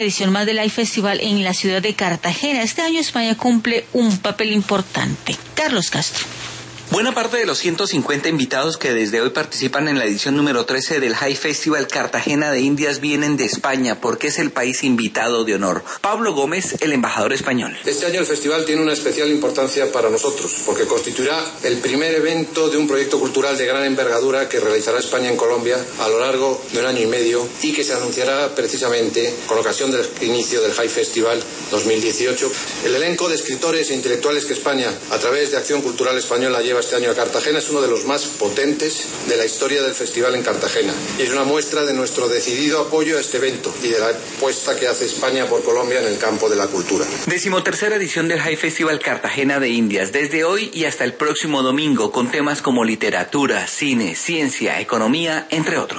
edición más del iFestival en la ciudad de Cartagena. Este año España cumple un papel importante. Carlos Castro. Buena parte de los 150 invitados que desde hoy participan en la edición número 13 del iFestival Cartagena de Indias vienen de España, porque es el país invitado de honor. Pablo Gómez, el embajador español. Este año el festival tiene una especial importancia para nosotros, porque constituirá el primer evento de un proyecto cultural de gran envergadura que realizará España en Colombia a lo largo de un año y medio y que se anunciará precisamente con ocasión del inicio del iFestival 2018. El elenco de escritores e intelectuales que España, a través de Acción Cultural Española, lleva este año a Cartagena es uno de los más potentes de la historia del festival en Cartagena y es una muestra de nuestro decidido apoyo a este evento y de la apuesta que hace España por Colombia en el campo de la cultura. 13ª edición del iFestival Cartagena de Indias, desde hoy y hasta el próximo domingo, con temas como literatura, cine, ciencia, economía, entre otros.